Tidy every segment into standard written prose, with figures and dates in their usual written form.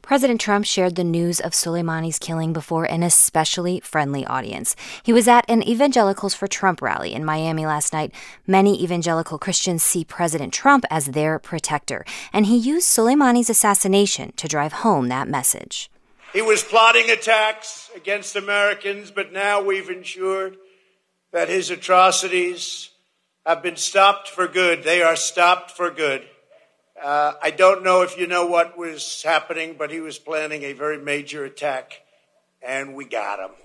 President Trump shared the news of Soleimani's killing before an especially friendly audience. He was at an Evangelicals for Trump rally in Miami last night. Many evangelical Christians see President Trump as their protector, and he used Soleimani's assassination to drive home that message. He was plotting attacks against Americans, but now we've ensured that his atrocities have been stopped for good. They are stopped for good. I don't know if you know what was happening, but he was planning a very major attack, and we got him.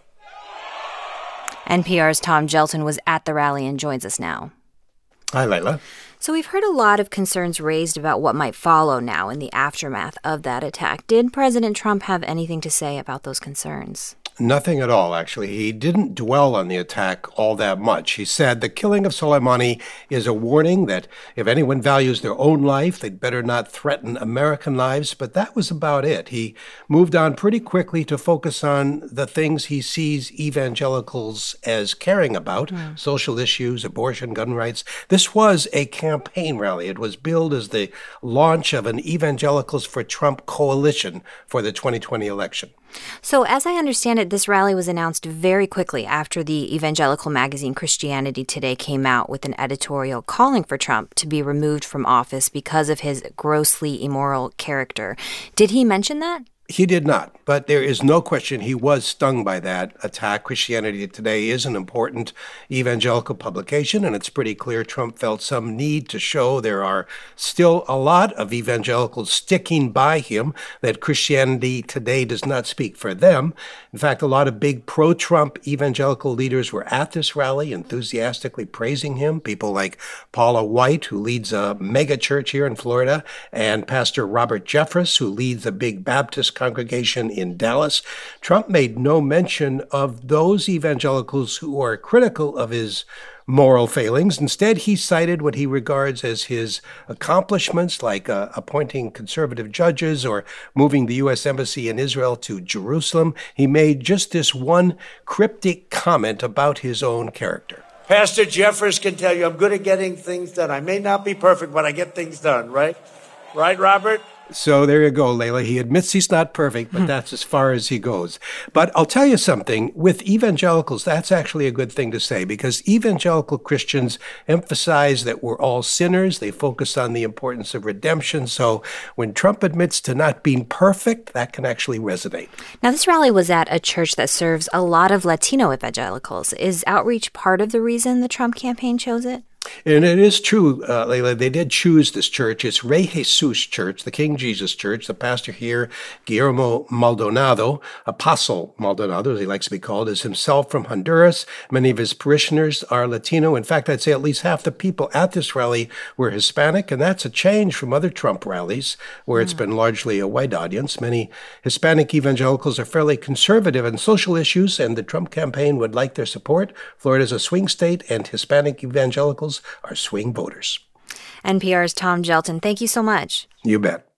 NPR's Tom Gjelten was at the rally and joins us now. Hi, Layla. So we've heard a lot of concerns raised about what might follow now in the aftermath of that attack. Did President Trump have anything to say about those concerns? Nothing at all, actually. He didn't dwell on the attack all that much. He said the killing of Soleimani is a warning that if anyone values their own life, they'd better not threaten American lives. But that was about it. He moved on pretty quickly to focus on the things he sees evangelicals as caring about, social issues, abortion, gun rights. This was a campaign rally. It was billed as the launch of an Evangelicals for Trump coalition for the 2020 election. So as I understand it, this rally was announced very quickly after the evangelical magazine Christianity Today came out with an editorial calling for Trump to be removed from office because of his grossly immoral character. Did he mention that? He did not, but there is no question he was stung by that attack. Christianity Today is an important evangelical publication, and it's pretty clear Trump felt some need to show there are still a lot of evangelicals sticking by him, that Christianity Today does not speak for them. In fact, a lot of big pro-Trump evangelical leaders were at this rally, enthusiastically praising him. People like Paula White, who leads a mega church here in Florida, and Pastor Robert Jeffress, who leads a big Baptist congregation in Dallas. Trump made no mention of those evangelicals who are critical of his moral failings. Instead, he cited what he regards as his accomplishments, like appointing conservative judges or moving the U.S. Embassy in Israel to Jerusalem. He made just this one cryptic comment about his own character. Pastor Jeffress can tell you I'm good at getting things done. I may not be perfect, but I get things done, right? Right, Robert? So there you go, Layla. He admits he's not perfect, but that's as far as he goes. But I'll tell you something. With evangelicals, that's actually a good thing to say, because evangelical Christians emphasize that we're all sinners. They focus on the importance of redemption. So when Trump admits to not being perfect, that can actually resonate. Now, this rally was at a church that serves a lot of Latino evangelicals. Is outreach part of the reason the Trump campaign chose it? And it is true, Layla, they did choose this church. It's Rey Jesus Church, the King Jesus Church. The pastor here, Guillermo Maldonado, Apostle Maldonado, as he likes to be called, is himself from Honduras. Many of his parishioners are Latino. In fact, I'd say at least half the people at this rally were Hispanic, and that's a change from other Trump rallies, where it's been largely a white audience. Many Hispanic evangelicals are fairly conservative on social issues, and the Trump campaign would like their support. Florida's a swing state, and Hispanic evangelicals are swing voters. NPR's Tom Gjelten, thank you so much. You bet.